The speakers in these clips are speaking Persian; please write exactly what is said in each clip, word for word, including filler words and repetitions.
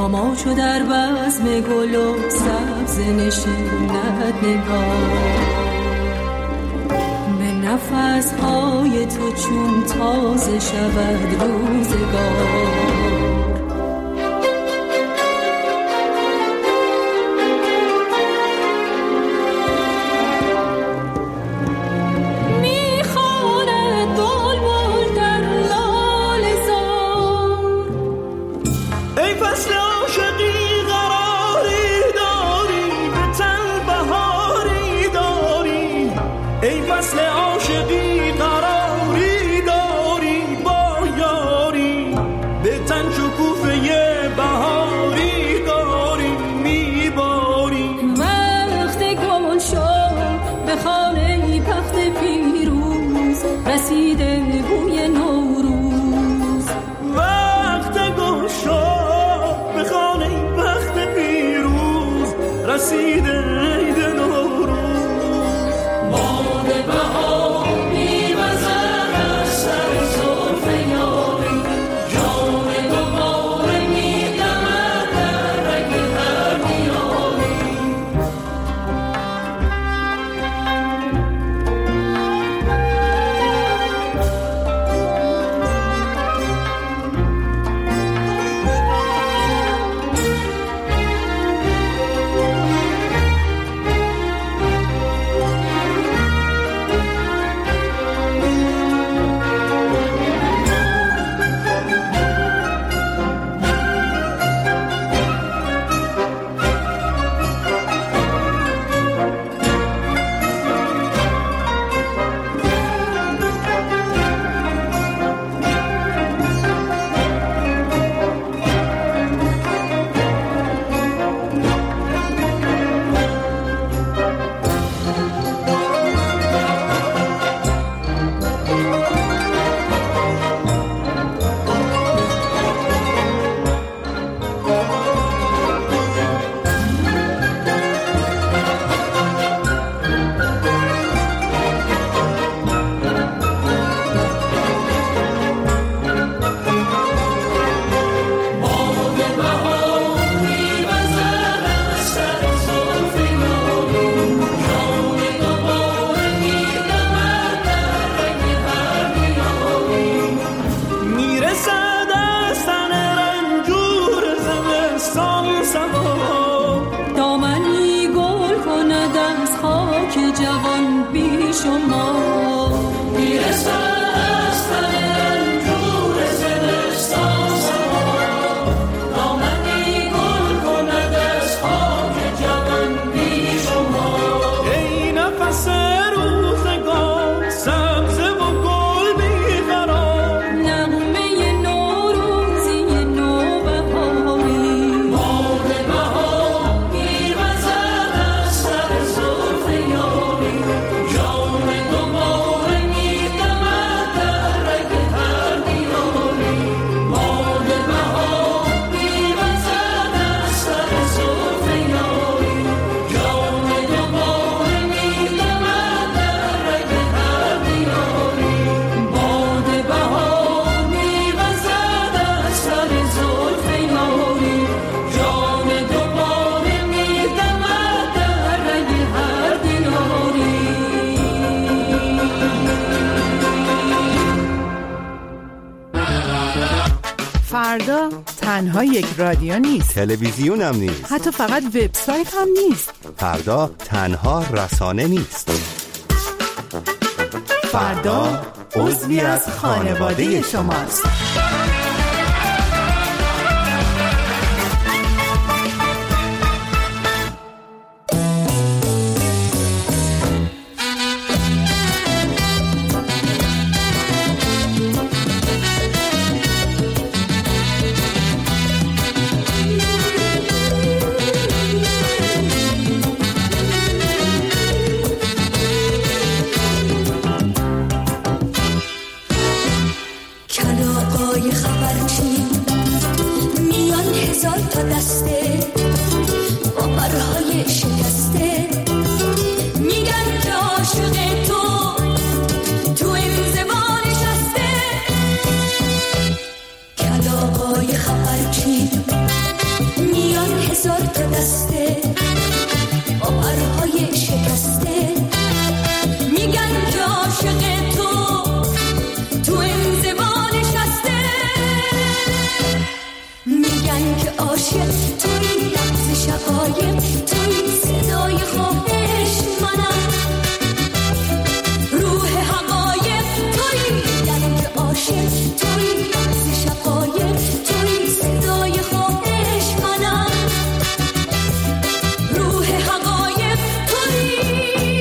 با ما چو در بزم گل و سبز نشیند نگاه، به نفسهای تو چون تازه شود روزگار. رسیده بوی نوروز، وقت گل شد به خانه بخت پیروز، رسیده عید نوروز. باد بهار می‌وزد از سر زلف یاری، جام دوباره می‌دمد در رگ هر دیاری. فردا تنها یک رادیو نیست، تلویزیون هم نیست، حتی فقط وبسایت هم نیست. فردا تنها رسانه نیست. فردا عضوی از خانواده شماست. عاشق توی لحظه شقایق توی صدای خواهش منم روح حقایق توی درک عاشق توی لحظه شقایق توی صدای خواهش منم روح حقایق توی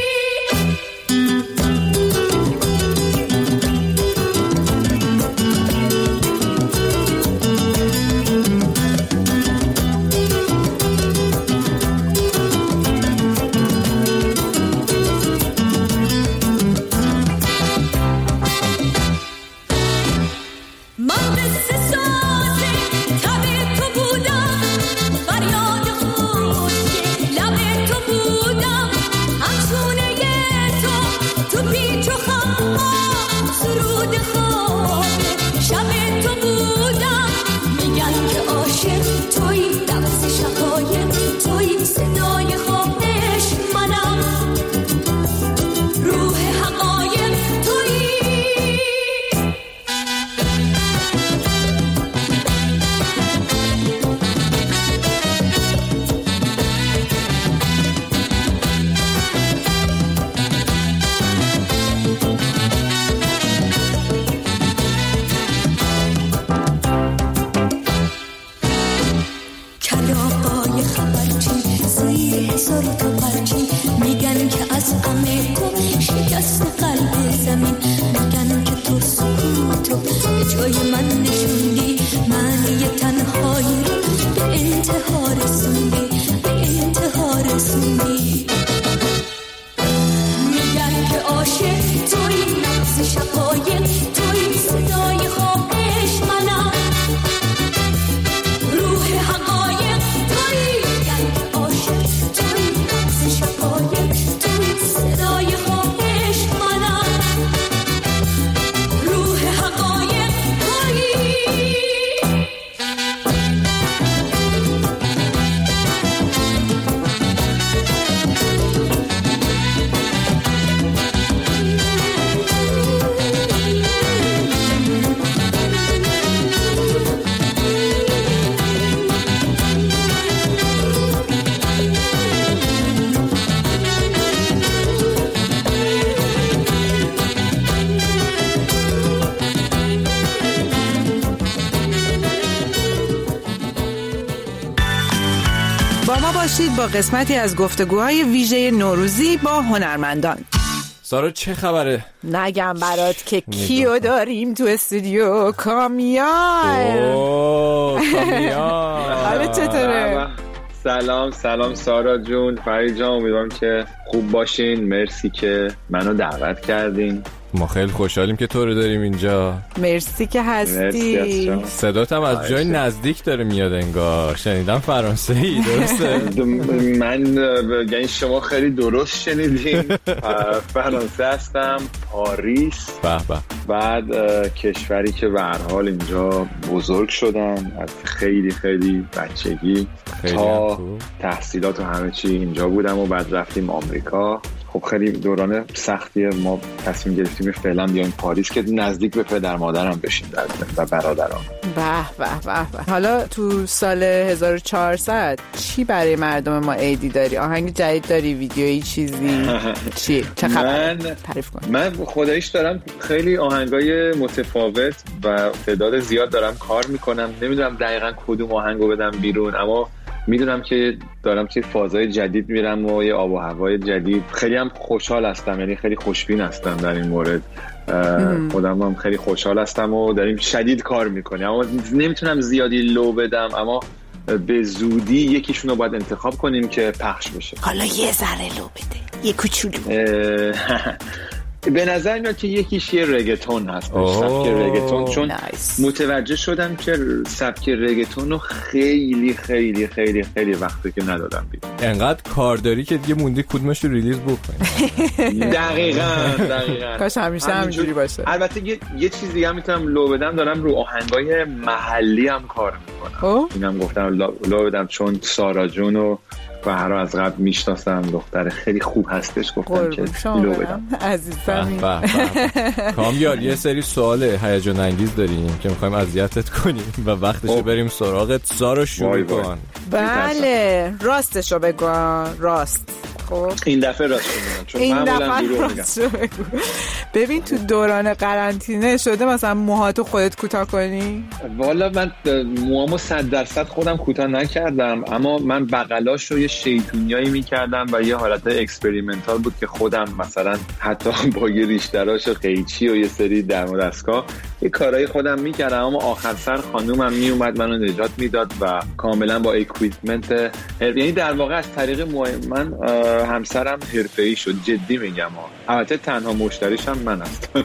با قسمتی از گفتگوهای ویژه نوروزی با هنرمندان. سارا چه خبره؟ نگم برات که کیو داریم تو استودیو؟ کامیار. اوه کامیار. حالا چطوره؟ سلام سلام سارا جون، فرید جان، امیدوارم که خوب باشین. مرسی که منو دعوت کردین. ما خیلی خوشحالیم که تو رو داریم اینجا. مرسی که هستی. صدات هم از جای نزدیک داره میاد انگار. شنیدم فرانسه‌ای، درسته؟ من یعنی شما خیلی درست شنیدین. فرانسه هستم، پاریس. به به. بعد کشوری که به هر حال اینجا بزرگ شدم از خیلی خیلی بچگی خیلی تا تحصیلات و همه چی اینجا بودم و بعد رفتیم آمریکا. خب خیلی دوران سختیه، ما تصمیم گرفتیم فعلا بیایم پاریس که نزدیک به پدر مادرم بشیم و برادرام. به به به به. حالا تو سال هزار و چهارصد چی برای مردم ما عیدی داری؟ آهنگ جدید داری؟ ویدیویی چیزی؟ چی؟ چه خبر؟ من تعریف کن. من خداییش دارم خیلی آهنگای متفاوت و تعداد زیاد دارم کار میکنم. نمیدونم دقیقاً کدوم آهنگو بدم بیرون، اما میدونم که دارم توی فازهای جدید میرم و یه آب و هوای جدید. خیلی هم خوشحال هستم، یعنی خیلی خوشبین هستم در این مورد. خودم هم خیلی خوشحال هستم و داریم شدید کار میکنیم، اما نمیتونم زیادی لو بدم، اما به زودی یکیشونو باید انتخاب کنیم که پخش بشه. حالا یه ذره لو بده، یه کوچولو. به نظر میاد که یکیش یه رگتون هست، سبک رگتون، چون نایس. متوجه شدم که سبک رگتون رو خیلی خیلی خیلی خیلی وقتی که ندادم بیرون. انقدر کار داری که دیگه موندی کدومش رو ریلیز بکنی. دقیقاً دقیقاً کاش همیشه همینجوری باشه. البته یه, یه چیز دیگه هم میتونم لو بدم، دارم رو آهنگای محلی هم کار میکنم. اینم گفتم لو بدم چون سارا جون و فهرا از قبل میشناسم، دختر خیلی خوب هستش، گفتم که لو بدم. عزیزم کامیار یه سری سوال هیجان انگیز داریم که میخوایم اذیتت کنیم و وقتشه بریم سراغ سارا شروع کن. بله راستشو بگو. راست خب این دفعه راست میگم چون این معمولا دروغ میگم. ببین تو دوران قرنطینه شده مثلا موهاتو خودت کوتاه کنی؟ والا من موامو صد درصد خودم کوتاه نکردم، اما من بغلاشو یه شیطونیایی میکردم و یه حالت اکسپریمنتال بود که خودم مثلا حتی با یه ریشتراش قیچی و یه سری درم و دستگاه یه کارهای خودم میکردم، اما آخر سر خانومم میومد منو نجات میداد و کاملا با اکویپمنت، یعنی در واقع از طریق موهای من همسرم حرفه‌ای شد. جدی میگم ها، البته تنها مشتریش هم من هستم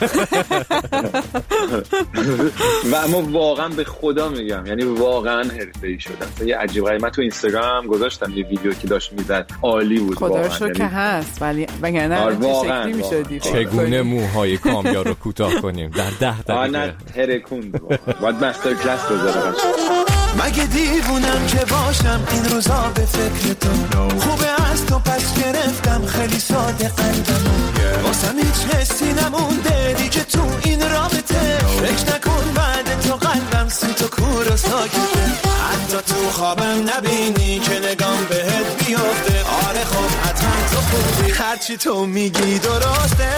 و اما واقعا به خدا میگم یعنی واقعا حرفه‌ای شدم. یه عجیب غریب، من تو اینستاگرام گذاشتم یه ویدیو که داشت میزد، عالی بود خدا رو شکر که هست، ولی وگرنه چه شکلی میشدی؟ چگونه موهای کامیار رو کوتاه کنیم در ده دقیقه؟ آنه ترکون باید مستر کلاس بذارم. مگه دیوونم که باشم این روزا به فکر تو، خوبه از تو پس گرفتم خیلی ساده قلبم، واسم هیچ حسی نمونده دیگه تو این رابطه، فکر نکن بعد تو قلبم سی تو کور و ساکته، حتی تو خوابم نبینی که نگام بهت بیفته، آره خب حتما تو خوبی هرچی تو میگی درسته،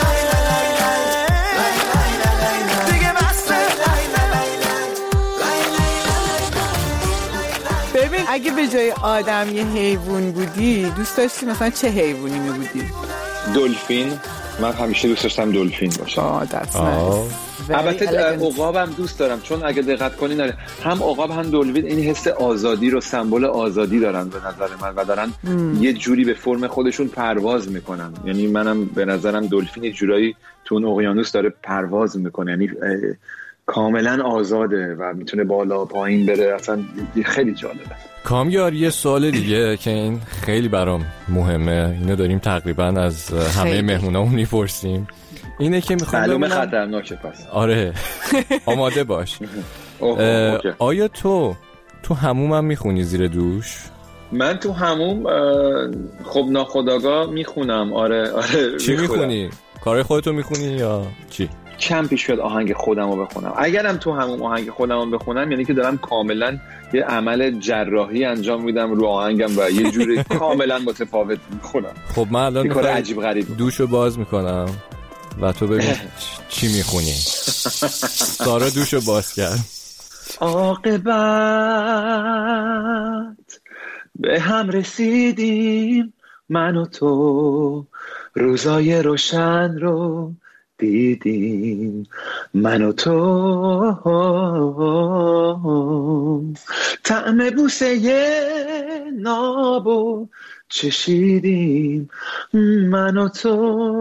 دیگه بسته. ببین اگه به جای آدم یه حیوان بودی دوست داشتی مثلا چه حیوانی می بودی؟ دلفین. من همیشه دوست داشتم دلفین باشم. آه دست البته عقابم دوست دارم، چون اگه دقت کنین هم عقاب هم دلفین این حس آزادی رو، سمبل آزادی دارن به نظر من و دارن م. یه جوری به فرم خودشون پرواز میکنن. یعنی منم به نظرم دلفین یه جورایی تو اون اقیانوس داره پرواز میکنه، یعنی کاملا آزاده و میتونه بالا پایین بره، اصلا خیلی جالبه. کامیار یه سوال دیگه که این خیلی برام مهمه، اینو داریم تقریبا از همه مهمونامون میپرسیم، اینه که میخوام معلومه خطرناکه پس. آره آماده باش. آیا تو تو حموم هم میخونی زیر دوش؟ من تو حموم خب ناخودآگاه میخونم. آره آره. چی میخونی؟ کارهای خودتو میخونی یا چی؟ کم پیش بیاد آهنگ خودم رو بخونم. اگرم تو همون آهنگ خودم رو بخونم یعنی که دارم کاملا یه عمل جراحی انجام میدم رو آهنگم و یه جوری کاملا متفاوت میخونم. خب من الان کار عجیب غریب دوشو باز میکنم و تو ببین چی میخونی. سارا دوشو باز کرد. عاقبت به هم رسیدیم من و تو، روزای روشن رو دیدیم من و تو، طعم بوسه نابو چشیدیم من و تو.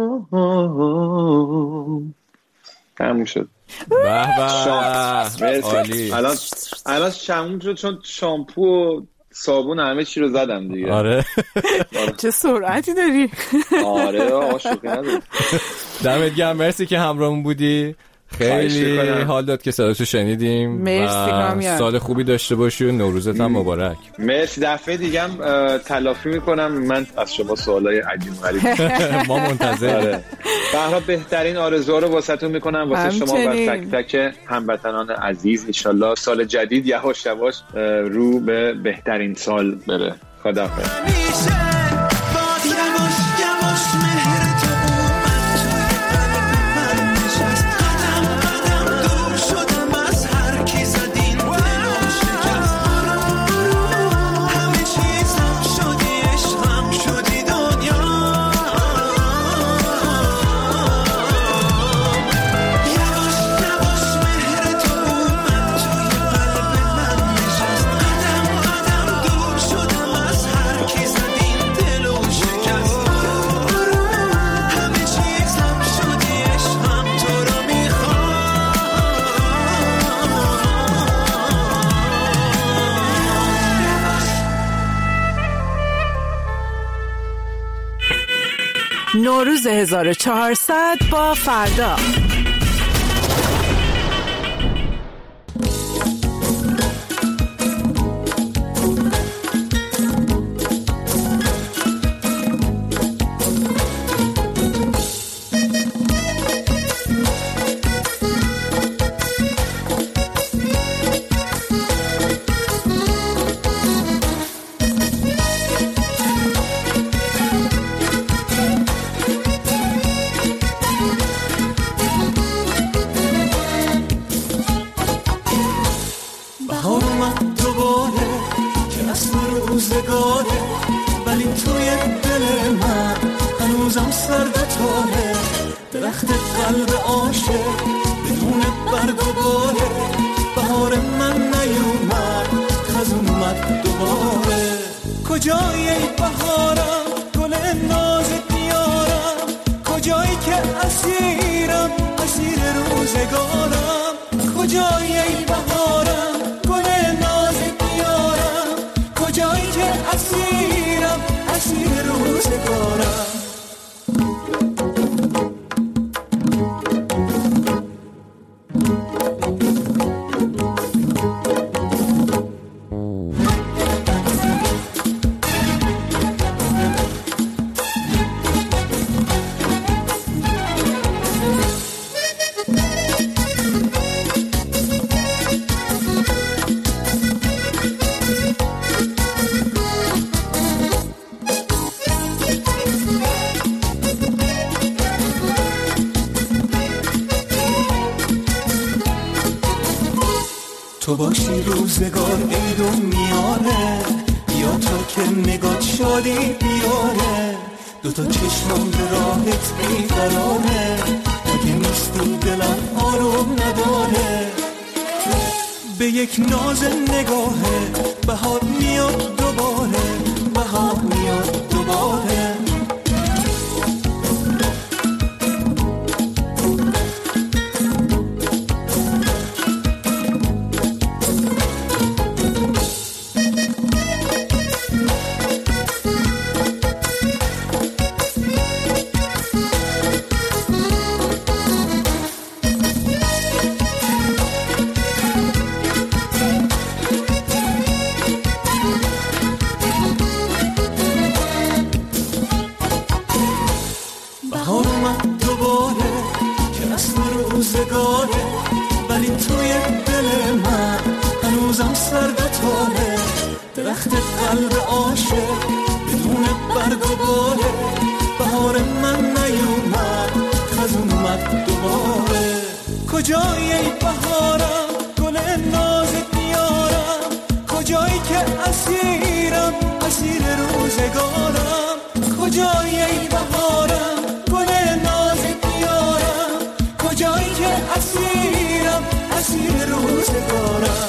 تموم شد. به به عالی. الان الان شموم شد چون شامپو و صابون همه چی رو زدم دیگه. آره چه سرعتی داری. آره آشوقی نداری. دمت گرم، مرسی که همراهمون بودی، خیلی حال داد که صداتو شنیدیم. مرسی کامیار، سال خوبی داشته باشی و نوروزت هم مبارک. مرسی. دفعه دیگه هم تلافی میکنم من از شما سوالای عجیب غریب. ما منتظر. بهرها بهترین آرزوها رو واسهتون میکنم واسه شما و تک تک هموطنان عزیز. انشالله سال جدید یواش یواش رو به بهترین سال بره. خداحافظ. نوروز هزار و چهارصد با فردا. روزگاره، ولی توی دل من هنوزم سرد تاره. درخت قلب عاشق بدون برگ و باره، بهار من نیومد خز اومد دوباره. کجایی ای بهارم گل نازت میارم، کجایی که اسیرم اسیر روزگارم. کجایی ای بهارم گل نازت میارم، کجایی که اسیرم اسیر روزگارم. تو باشی روزگار عیدو میاره، بیا تا که نگات شادی بیاره. دوتا چشمم به راحت بیقراره، اگه نیستی دلم آروم نداره. به یک ناز نگاهه بهار میاد دوباره، بهار میاد دوباره. کجایی ای بهارم گل نازت میارم، کجایی که اسیرم اسیر روزگارم. کجایی ای بهارم گل نازت میارم، کجایی که اسیرم اسیر روزگارم.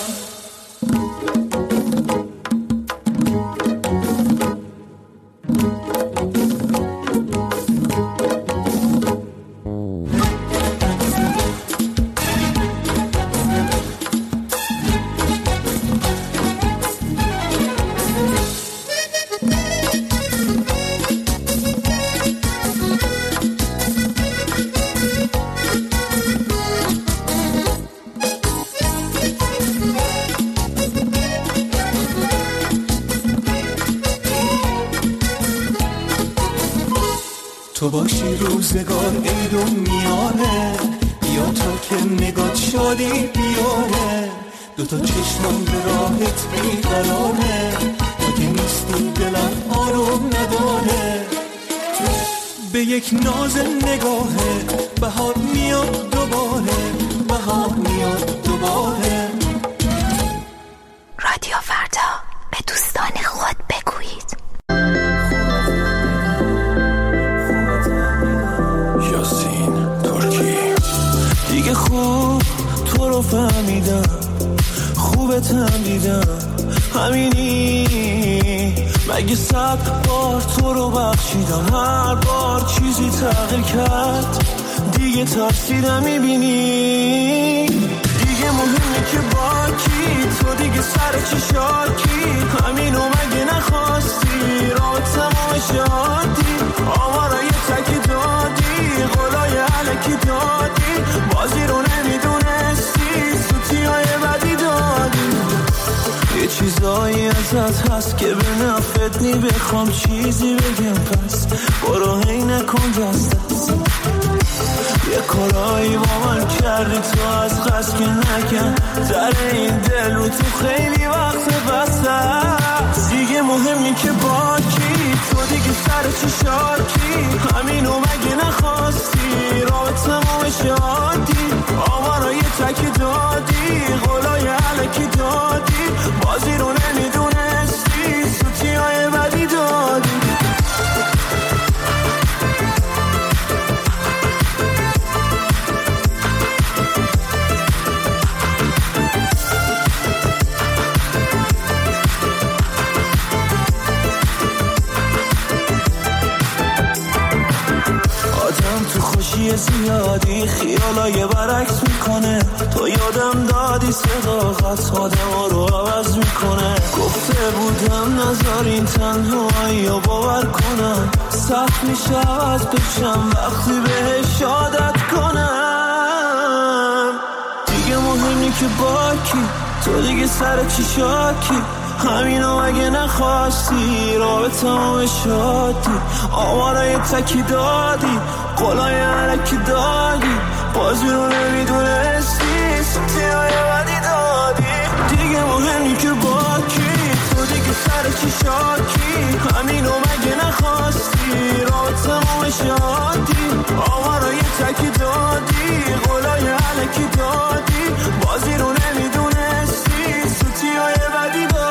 تو باشی روزگار عیدو میاره، بیا تا که نگات شادی بیاره. دوتا چشمم به راحت بیقراره، اگه نیستی دلم آروم نداره. به یک ناز نگاهه بهار میاد دوباره، بهار میاد دوباره. رادیو فردا، به دوستان خود بگویید. دیگه خوب تو رو فهمیدم، خوبتم دیدم، همینی. مگه صد بار تو رو بخشیدم، هر بار چیزی تغییر کرد، دیگه ترسیدم میبینی. دیگه مهمه که با کی، تو دیگه سر چی شاکی، همینو مگه نخواستی، راه تمام شادی. آوارای تکی دادی، قولای علکی دادی، بازی رو نمیدونستی، سوتی های بدی دادی. یه چیزایی ازت هست که به نفت نی، بخوام چیزی بگم پس برو هی نکن دست دست. یه کارایی با من کردی تو از قصد که نکن، در این دل رو تو خیلی وقت بسته. دیگه مهمی که با کی، تو دیگه سر چی شاکی، همینو مگه نخواستی، راه تمام شادی. آوارای تکی دادی، قولای علکی دادی، بازی رو نمیدونستی، سوتی های های زیادی خیالای برعکس میکنه. تو یادم دادی صداقت آدم رو عوض میکنه. گفته بودم نذارین تنهایی رو باور کنم. سخت میشه عوض بشم وقتی بهش عادت کنم. دیگه مهمی که با کی، تو دیگه سر چی شاکی. همینو اگه نخواستی رابطه همه شادی. آمارای تکی دادی، قولای علکی دادی، بازی رو نمیدونستی، سوتی های بدی دادی. دیگه مهمی که با کی، تو دیگه سر چی شاکی. همینو مگه نخواستی رابطه همه شادی. آمارای تکی دادی، قولای علکی دادی، بازی رو نمیدونستی، سوتی های بدی دادی.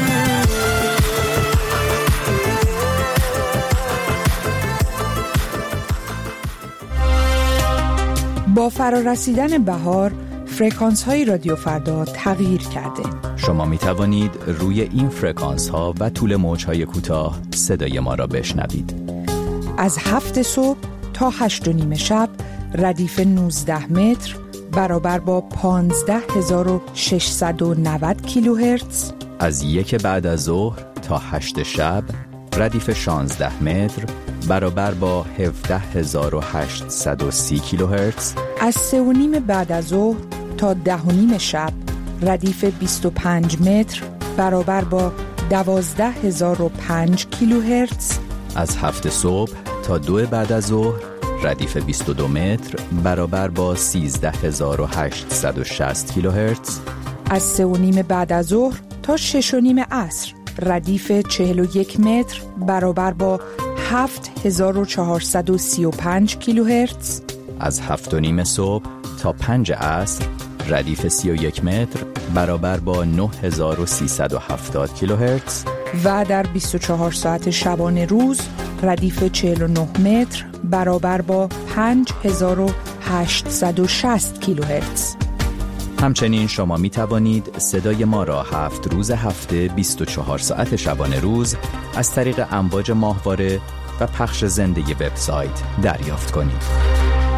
با فرارسیدن بهار، فرکانس های رادیو فردا تغییر کرده. شما می توانید روی این فرکانس ها و طول موج های کوتاه صدای ما را بشنوید. از هفت صبح تا هشت و نیم شب ردیف نوزده متر برابر با پانزده هزار و ششصد و نود کیلوهرتز. از یک بعد از ظهر تا هشت شب ردیف شانزده متر برابر با هفده هزار و هشتصد و سی کیلوهرتز. از سه و نیم بعد از ظهر تا ده و نیم شب ردیف بیست و پنج متر برابر با دوازده هزار و پنج کیلوهرتز. از هفت صبح تا دو بعد از ظهر ردیف بیست و دو متر برابر با سیزده هزار و هشتصد و شصت کیلوهرتز. از سه و نیم بعد از ظهر تا شش و نیم عصر ردیف چهل و یک متر برابر با هفت هزار و چهارصد و سی و پنج کیلوهرتز. از هفت و نیم صبح تا پنج عصر ردیف سی و یک متر برابر با نه هزار و سیصد و هفتاد کیلوهرتز. و در بیست و چهار ساعت شبانه روز ردیف چهل و نه متر برابر با پنج هزار و هشتصد و شصت کیلوهرتز. همچنین شما می توانید صدای ما را هفت روز هفته بیست و چهار ساعت شبانه روز از طریق امواج ماهواره و پخش زنده وبسایت دریافت کنید.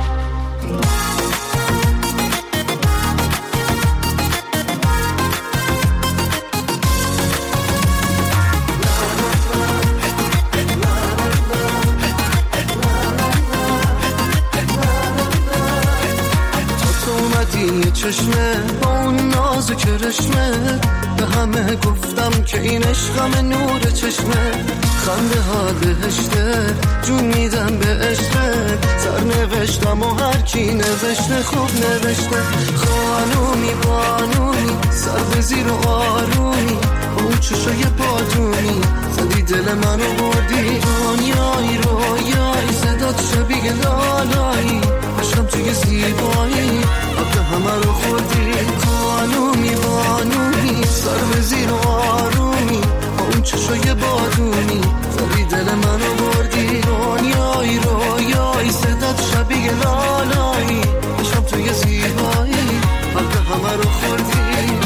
چشمه با اون ناز کرشمه به همه گفتم که این عشقم نور چشمه. خنده ها بهشته جون میدم به عشقه. سر نوشتم و هر کی نوشته خوب نوشته. خانومی بانومی سر به زیر و آرومی با اون چشای بادونی زدی دل منو بردی. دنیایی رویایی صدات شبیه لالایی عشقم توی زیبایی حتی همه رو خوردی. خانومی بانومی سر به زیر و آرومی با اون چشای بادونی زدی دل منو بردی. دنیایی رویایی صدات شبیه لالایی عشقم توی زیبایی حتی همه رو خوردی.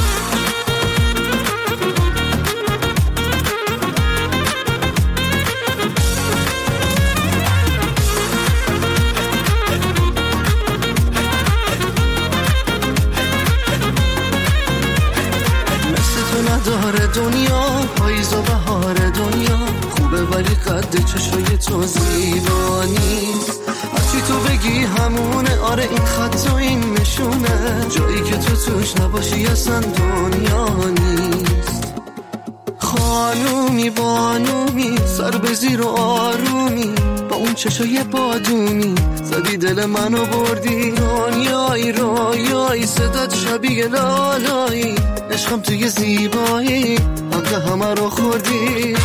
داره دنیا پاییز و بهار دنیا خوبه ولی قد چشای تو زیبا نیست. هرچی تو بگی همونه آره این خط و این نشونه. جایی که تو توش نباشی اصلا دنیا نیست. خانومی بانومی سر به زیر و آرومی با اون چشای بادونی زدی دل منو بردی. دنیایی رویایی صدات شبیه لالایی عشقم توی زیبایی حق همه رو خوردی.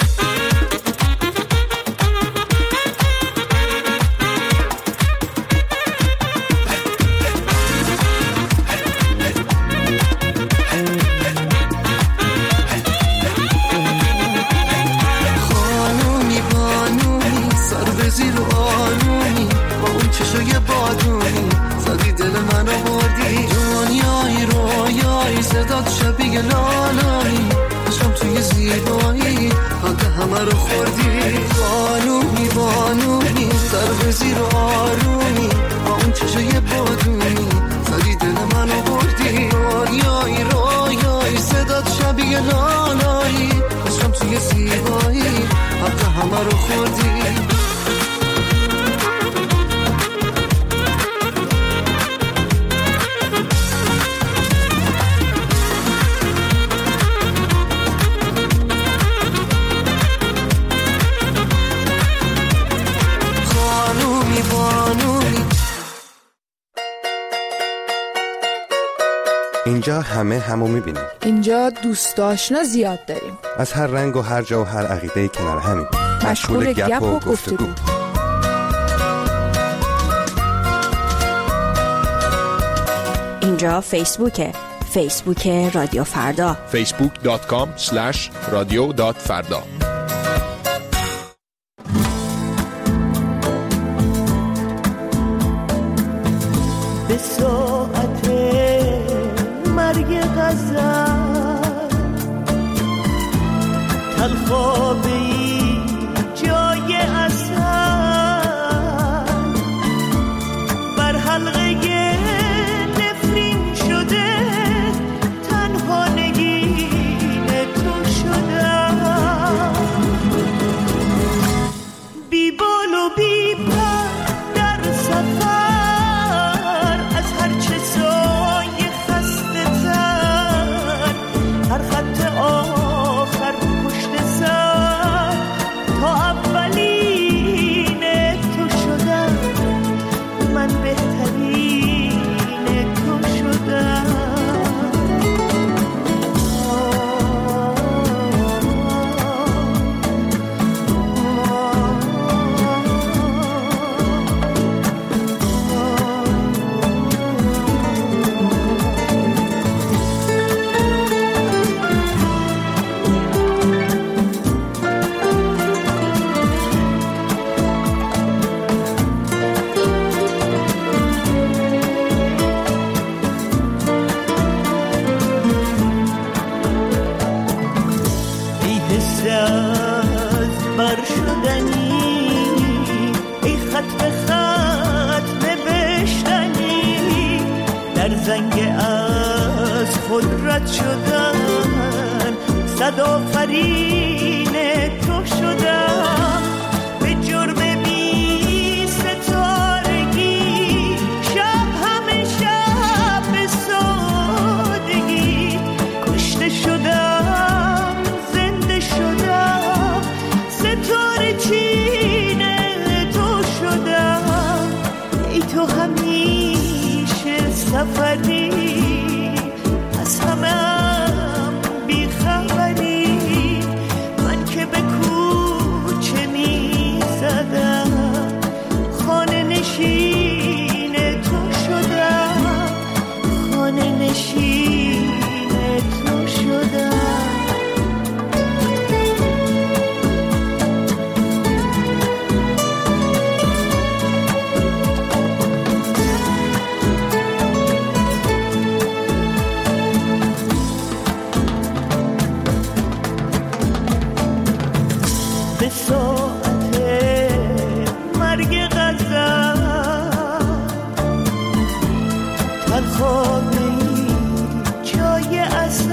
خانومی بانومی سر به زیر و آرومی با اون چشای بادونی زدی دل منو بردی. دنیایی رویایی صدات شبیه لالایی عشقم توی زیبایی حق همه رو خوردی. بانومی بانومی سر به زیر و آرومی چشای بادونی زدی دل منو بردی. رویایی رویایی صدات شبیه لالایی، عشقم توی زیبایی حق همه رو خوردی. اینجا همه همو میبینیم. اینجا دوست آشنا زیاد داریم، از هر رنگ و هر جا و هر عقیده کنار همین، مشغول گپ و گفتگو. اینجا فیسبوکه، فیسبوک رادیو فردا، فیسبوک دات کام اسلش رادیو دات فردا. به ساعت مرگ غزل تلخابی جای اصل بر حلقه نفرین شده، تنها نگین تو شدم. بی بال و بی پر در سفر، از هر چه سایه خسته تر، هر خط آخر پشت سر، تا اولین تو شدم، من بهترین تو شدم. زنگ از خود رد شدن، صد آفرین تو شدم. به جرم بی ستارگی شب همه شب به سادگی کشته شدم، زنده شدم، ستاره چین تو شدم. ای تو همیشه سفری، از همم بی خبری، من که به کوچه می زدم، خانه نشین تو شدم، خانه نشین تو شدم. به ساعت مرگ غزل تلخابی جای اصل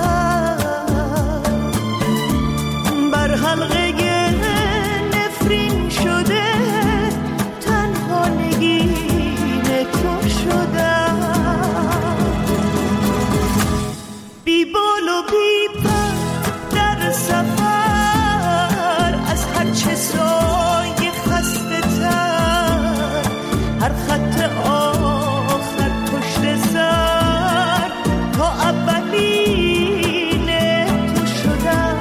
بر حلقه نفرین شده، تنها نگین تو شدم. بی بال و بی پر در سفر، از هر چه سایه خسته تر، هر خط آخر پشت سر، تا اولین تو شدم.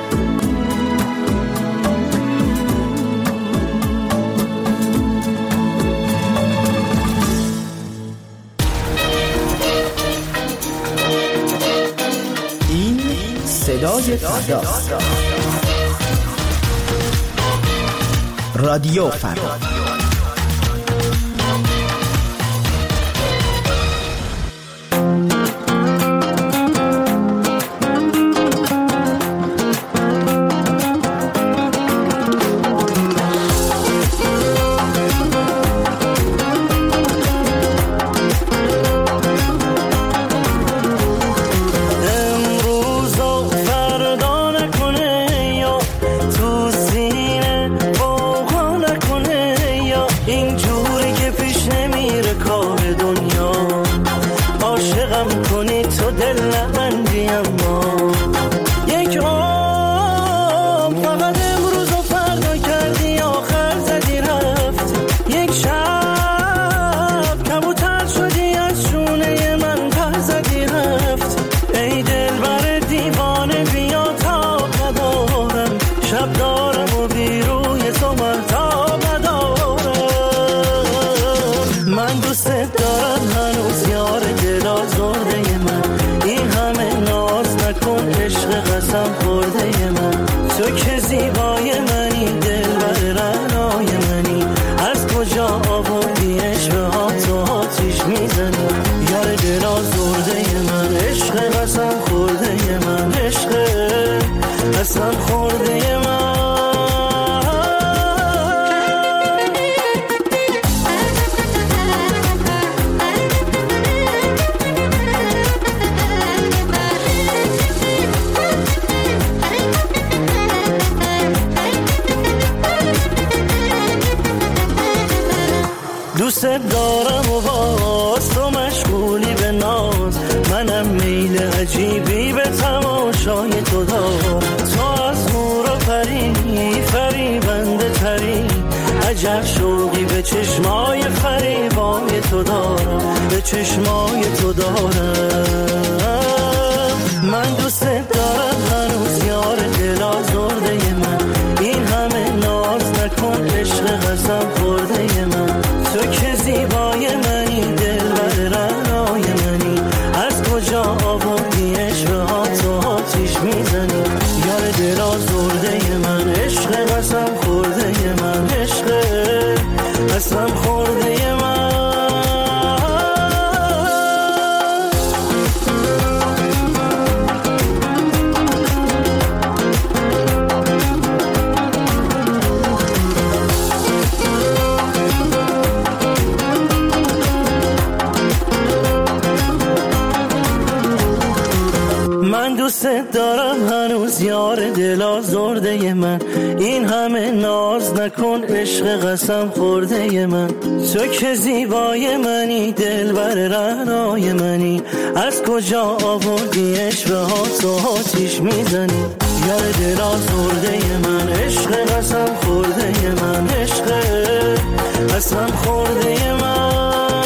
این صدای فردا، رادیو فردا. خورده من، تو که زیبای منی، دلبر رعنای منی، از کجا آوردی عشق ها تو آتیش میزنی، یار دل آزرده من، عشق قسم خورده من، عشق قسم خورده من. دوست دارم و باز تو مشغولی به ناز، منم میل عجیبی به تماشای تو دارم، تو از نور و پری فریبنده تری، عجب شوقی به چشمای فریبای تو دارم، به چشمای تو دارم. من دوست دارم هنوز یار دل آزرده من، این همه ناز نکن عشق قسم خورده من، تو که زیبای منی، دلبر رعنای منی، از کجا آوردی عشق ها تو آتیش میزنی، یار دل آزرده من، عشق قسم خورده من، عشق قسم خورده من. من دوست دارم هنوز یار دل آزرده من، این همه ناز نکن عشق قسم خورده من، تو که زیبای منی، دلبر رعنای منی، از کجا آوردی عشق ها تو آتیش میزنی، یار دل آزرده من، عشق قسم خورده من، عشق قسم خورده من.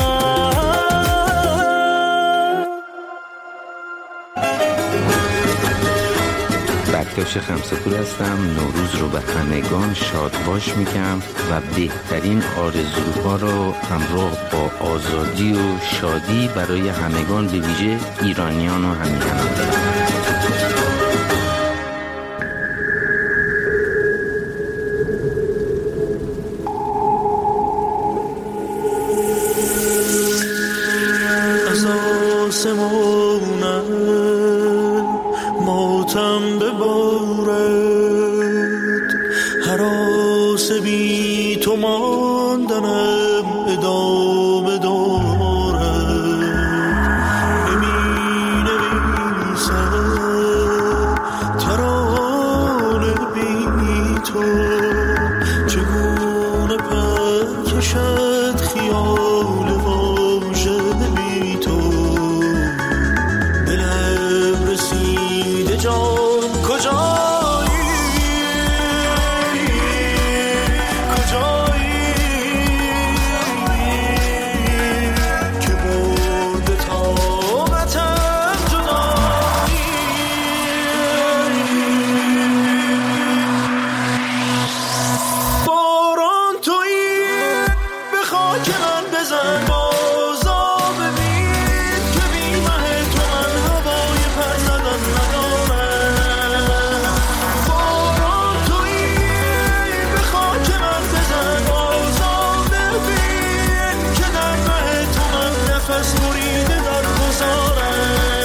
بکتاش خمسه‌پور هستم. نوروز رو به همگان شاد باش میگم و بهترین آرزوها رو همراه با آزادی و شادی برای همگان، به ویژه ایرانیان و همیهنان دارم. از آسمونم ماتم ببارد، هراس بی تو ماندنم ادامه دارد، نمی نویسم ترانه بی تو، چگونه پر کشد خیال واژه بی تو، دلم رسیده جان کجایی، کجایی که برده طاقتم جدایی، باران تویی به خاک من بزن، بازا ببین که بی مه تو من هوای پر زدن ندارم، باران تویی به خاک من بزن، بازا ببین که در مه تو من نفس بریده در گذارم.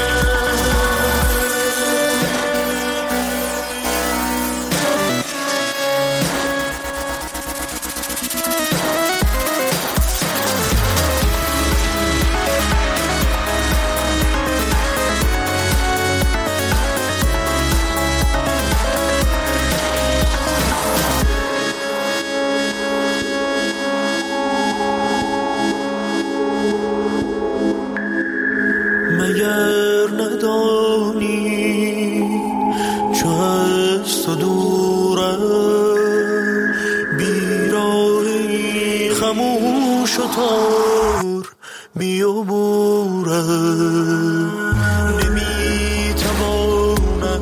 مگر ندانی چو از تو دورم، بیراهی خموش و تار بیابورم، نمیتوانم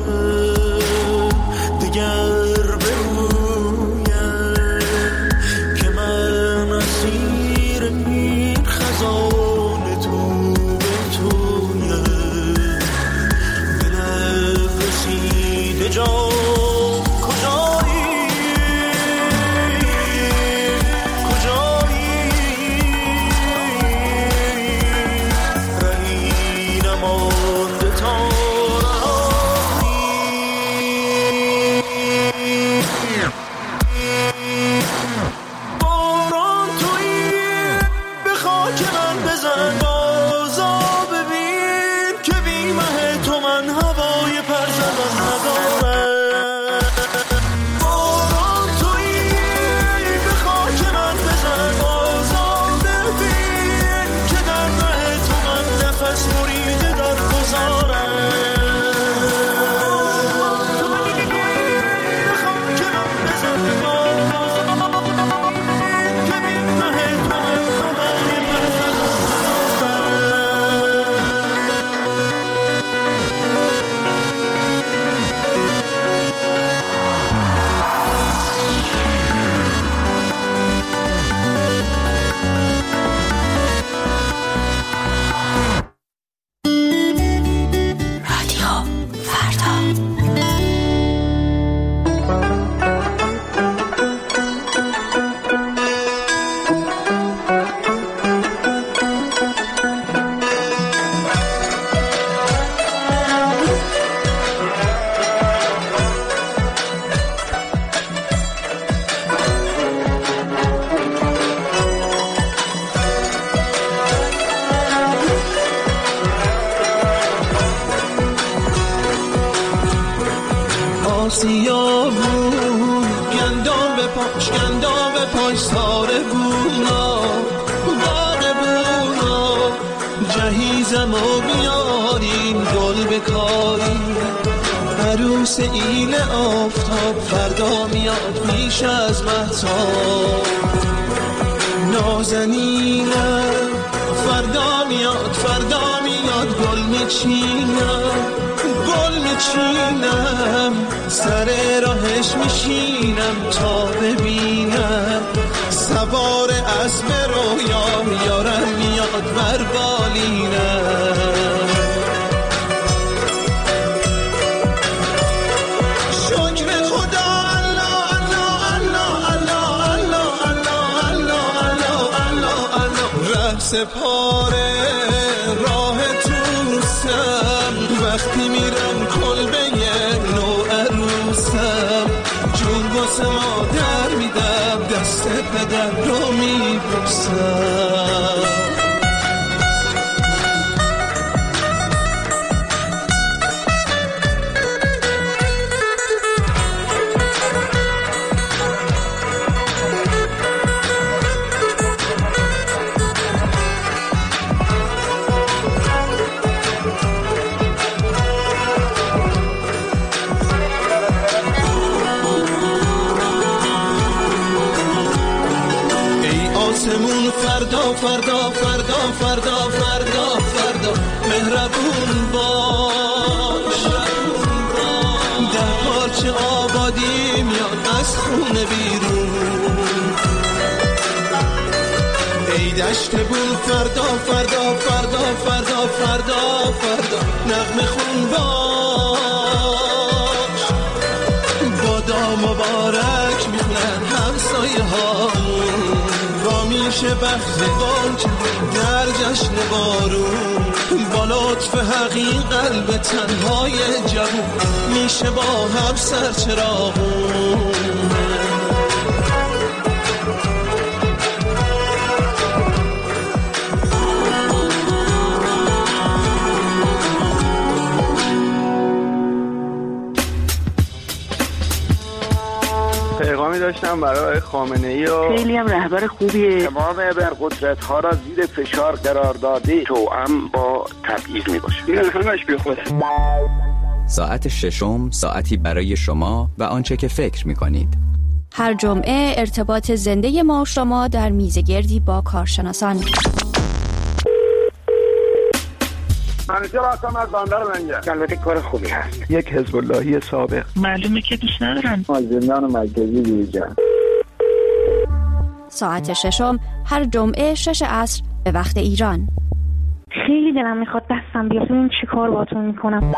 دگر بگویم که من اسیر این خزان تو به تویم، دلم رسیده جان آسیابون، گندم به پاش گندم به پاش ساره بونا باغ بونا، جهیزم و بیارین گل بکارین، عروس ایل آفتاب فردا میاد پیش از مهتاب، نازنینم فردا میاد فردا میاد گل میچینم گل میچینم، سر راهش میشینم تا ببینم، سوار اسب رویام یارم میاد بر بالینم. شکر خدا الله الله الله الله الله الله الله الله الله، ره سپاره راه توسم، وقتی میرم کلبه نو عروسم، جون واسه مادر میدم دست پدر رو میبوسم. آسمون فردا فردا فردا فردا فردا فردا مهربون باش، در پارچه آبادی میاد از خونه بیرون، ای دشت بون فردا فردا فردا فردا فردا فردا نغمه خون باش، بادا مبارک میخونن همسایه هامون، میشه بختوار در جشن بارون، با لطف حقیق قلب تنهای جوون میشه با هم سرچراغون. پیغامی داشتم برای خامنه‌ای و خیلی هم رهبر خوبیه، تمام ابرقدرت ها را زیر فشار قرار داده، توأم با تبعیض می باشه. این همش بی خوده. ساعت ششم ساعتی برای شما و آنچه که فکر می کنید. هر جمعه ارتباط زنده ما و شما در میزگردی با کارشناسان. منیجر هستم از بندر منگه. البته کار خوبی هست. یک حزب اللهی سابق. معلومه که دوست ندارن. از زندان مرکزی بیرون. ساعت ششم هر جمعه شش عصر به وقت ایران. خیلی دلم میخواد دستم بیاد ببینم چی کار باهاتون میکنم.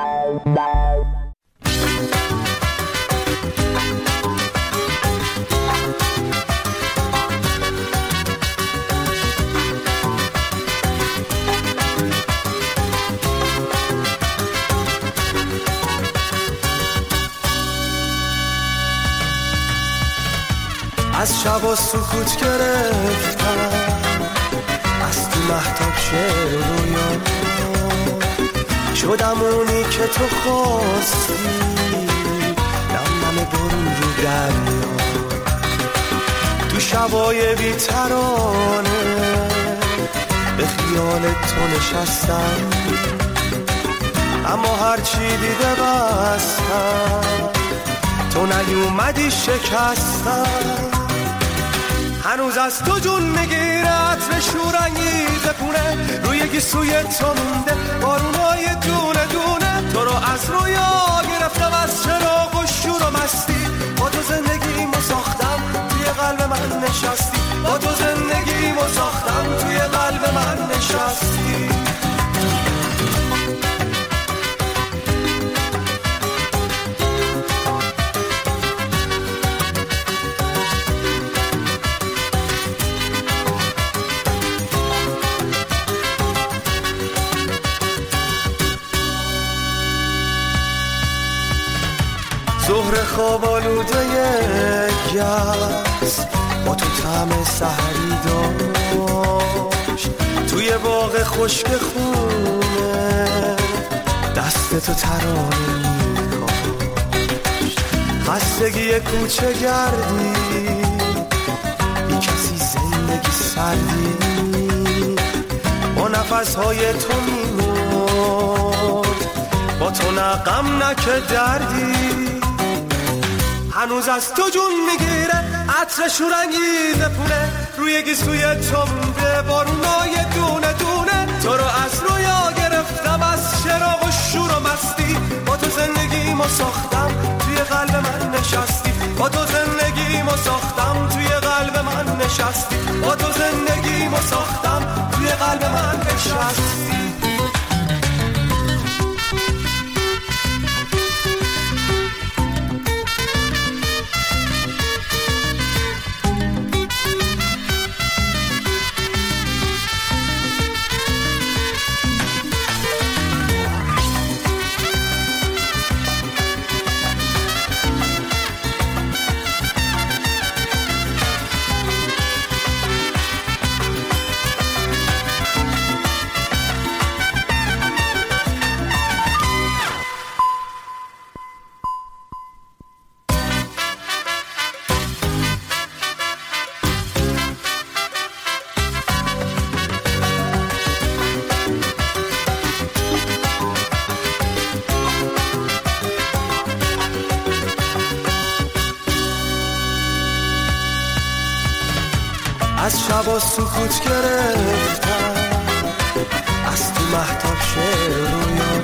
از شب و سکوت گرفتم، از تو مهتاب شعر رویان شدم اونی که تو خواستی، نم نم برون رو دریا، تو شبای بی‌ترانه به خیال تو نشستم، اما هرچی دیده بستم تو نیومدی شکستم، هنوز از تو جون میگیرد به شورانگیز پونه، روی گیسوی تو مونده بارونای دونه دونه، تو رو از رویا گرفتم از چراغ و شور و مستی، با تو زندگیمو ساختم توی قلب من نشستی، با تو زندگیمو ساختم توی قلب من نشستی. ظهر خواب آلوده گس با تو طعم سحری داشت، توی باغ خشک خونه دست تو ترانه میکاشت، خستگی کوچه گردی، بی کسی زندگی سردی، با نفسهای تو میمرد، با تو نه غم نه که دردی. هنوز از تو جون میگیره عطر شورانگیز پونه، روی گیسوی تو مونده بارونای دونه دونه. تو رو از رویا گرفتم، از شراب و شور و مستی، با تو زندگیمو ساختم توی قلب من نشستی، با تو زندگیمو ساختم توی قلب من نشستی، با تو زندگیمو ساختم توی قلب من نشستی. از شبا سکوت گرفتم، از تو مهتاب شعر رویام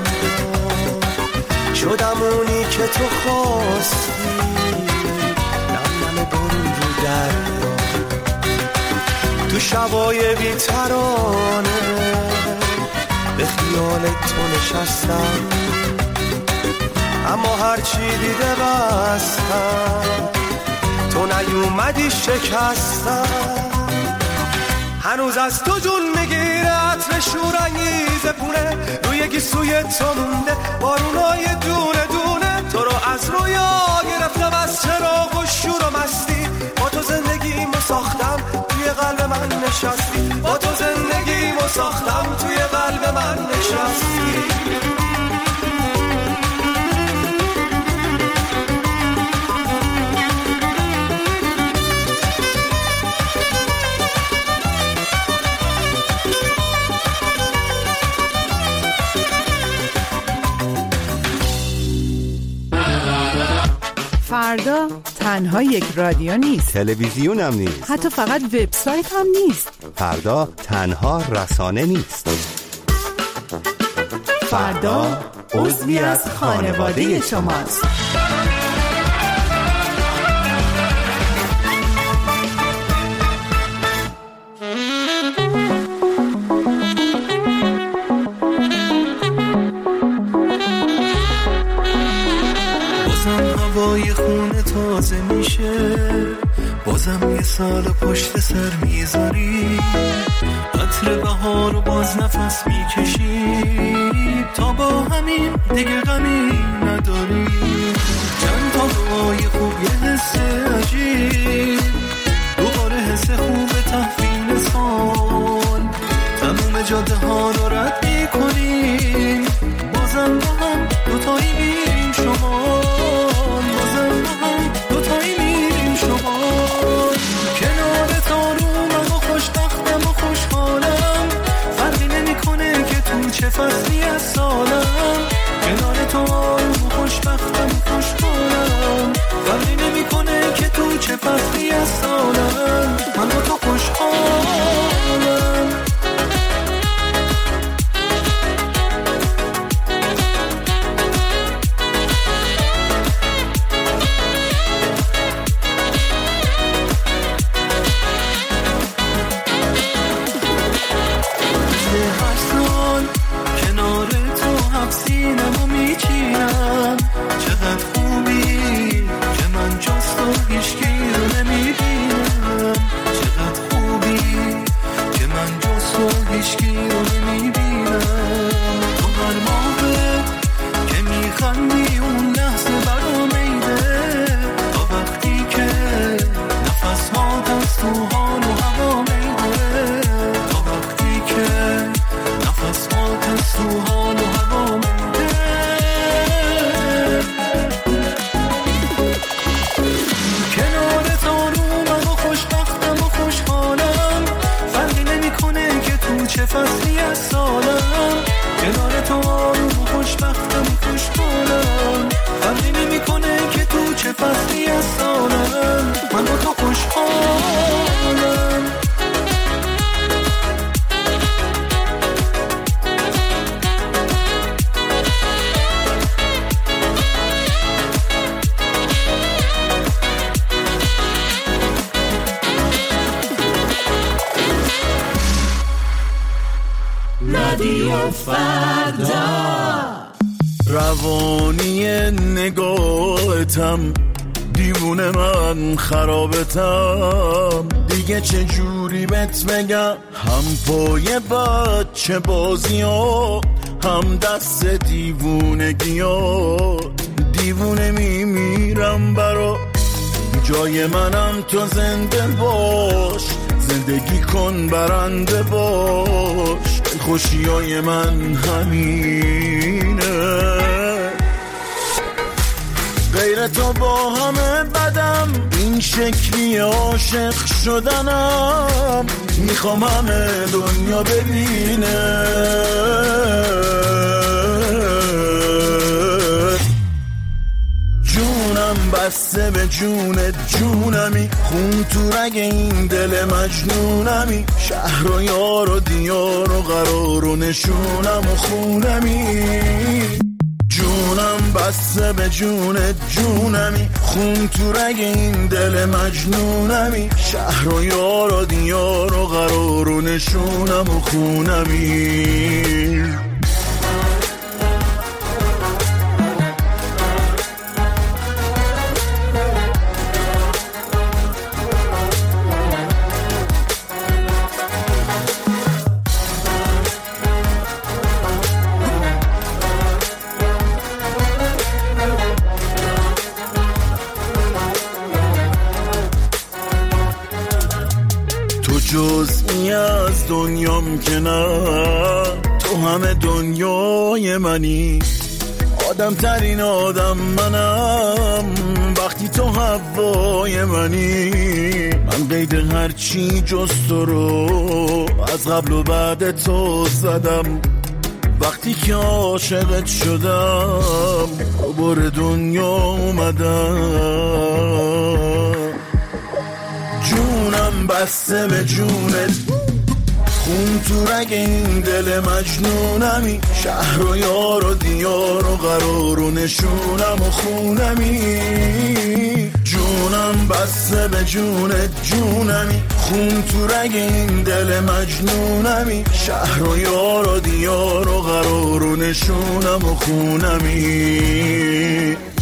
شدم اونی که تو خواستی، نم نم بارون رو دریا، تو شبای بی‌ترانه به خیال تو نشستم، اما هرچی دیده بستم، تو نیومدی شکستم. هنوز از تو جون میگیره عطر شورانگیز پونه، روی گیسوی تو مونده بارونای دونه دونه. تو رو از رویا گرفتم، از چراغ و شور و مستی، با تو زندگیمو ساختم توی قلب من نشستی، با تو زندگیمو ساختم توی قلب من نشستی. فردا تنها یک رادیو نیست، تلویزیون هم نیست، حتی فقط وبسایت هم نیست. فردا تنها رسانه نیست، فردا عضوی از خانواده شماست. هوای خونه تازه میشه، بازم یه سال پشت سر میذاری، عطر بهار و باز نفس میکشی، تا با همین دیگه غمی نداری. چند تا دعای خوب یه حس عجیب، دوباره حس خوب تحویل سال، تموم جاده ها رو رد میکنیم، بازم با هم دوتایی میریم شما، بازم با هم دوتایی میریم شما. کنار تارومم و خوشبختم و خوشحالم، فرقی نمیکنه که تو چه فصلی از سالم، کنار تو آروم و خوشبختم رادیو فردا. روانی نگاهتم دیوونه من خرابتم، دیگه چه جوری بهت بگم، هم پای بچه بازی ها هم دست دیوونگی ها، دیوونه میمیرم برا جای منم تو زنده باش، زندگی کن برنده باش، خوشیای من همینه، غیر تو با همه بدم، این شکلی عاشق شدنم، میخوام همه دنیا ببینه، جونم بسته به جونت جونمی، خون تو رگ این دل مجنونمی، شهر و یار و دیار و قرار و نشونم و خونمی، جونم بسته به جونت جونمی، خون تو رگ این دل مجنونمی، شهر و یار و دیار و قرار و نشونم و خونمی. جزئی از دنیام که نه، تو همه دنیای منی، آدم ترین آدم منم وقتی تو هوای منی، من قید هرچی جز تو رو از قبل و بعد تو زدم، وقتی که عاشقت شدم دوباره دنیا اومدم، جونم بسته به جونت، خون تو رگ این دل مجنونمی، شهر و یار و دیار و قرار و نشونم و خونمی، جونم بسته به جونت جونمی، خون تو رگ این دل مجنونمی، شهر و یار و دیار و قرار و نشونم و خونمی.